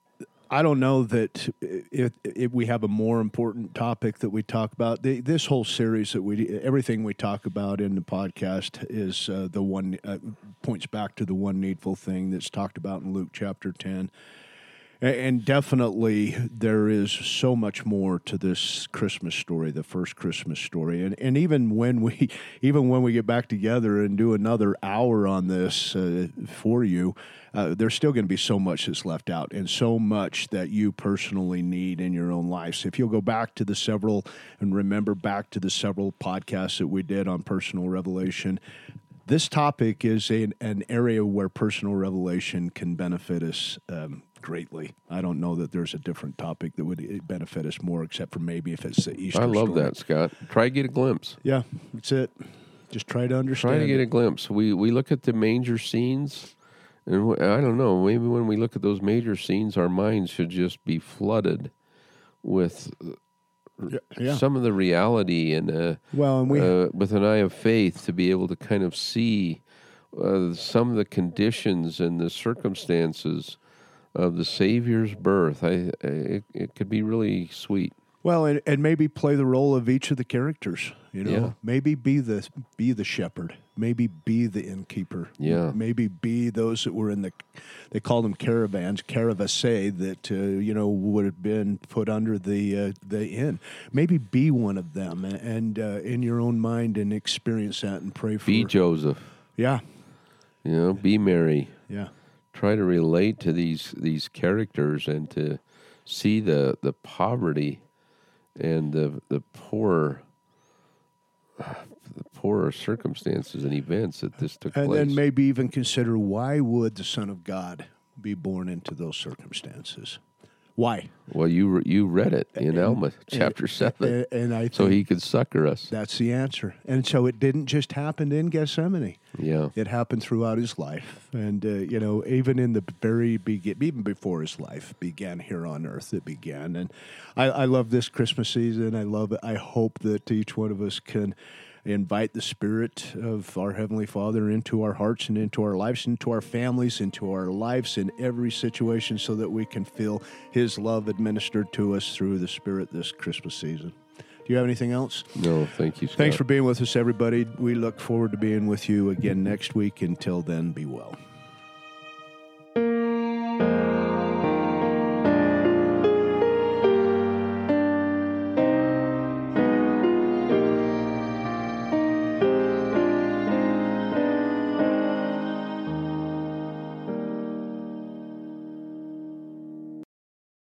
I don't know that if, if we have a more important topic that we talk about. The, this whole series that we, everything we talk about in the podcast is uh, the one uh, points back to the one needful thing that's talked about in Luke chapter ten. And definitely there is so much more to this Christmas story, the first Christmas story. And and even when we even when we get back together and do another hour on this uh, for you, uh, there's still going to be so much that's left out and so much that you personally need in your own life. So if you'll go back to the several and remember back to the several podcasts that we did on personal revelation, this topic is a, an area where personal revelation can benefit us um, greatly. I don't know that there's a different topic that would benefit us more, except for maybe if it's the Easter I love story. that, Scott. Try to get a glimpse. Yeah, that's it. Just try to understand. Try to get it. a glimpse. We we look at the major scenes, and I don't know, maybe when we look at those major scenes, our minds should just be flooded with Yeah. yeah. some of the reality and uh, Well, and we uh, with an eye of faith to be able to kind of see uh, some of the conditions and the circumstances of the Savior's birth. I, it, it could be really sweet. well, and, and maybe play the role of each of the characters. You know, Yeah. maybe be the be the shepherd. Maybe be the innkeeper. Yeah. Maybe be those that were in the. They called them caravans, caravassae, that uh, you know would have been put under the uh, the inn. Maybe be one of them, and, and uh, in your own mind, and experience that, and pray for. Be Joseph. Yeah, You know, be Mary. yeah. Try to relate to these these characters and to see the, the poverty and the the poor the poorer circumstances and events that this took And place. then maybe even consider, why would the Son of God be born into those circumstances? Why? Well, you re- you read it in Alma chapter seven, And, and I think so he could succor us. that's the answer. And so it didn't just happen in Gethsemane. Yeah, It happened throughout his life. And, uh, you know, even in the very begin, even before his life began here on earth, it began. And I, I love this Christmas season. I love it. I hope that each one of us can invite the Spirit of our Heavenly Father into our hearts and into our lives, into our families, into our lives in every situation, so that we can feel His love administered to us through the Spirit this Christmas season. Do you have anything else? no, thank you, Scott. Thanks for being with us, everybody. We look forward to being with you again next week. Until then, be well.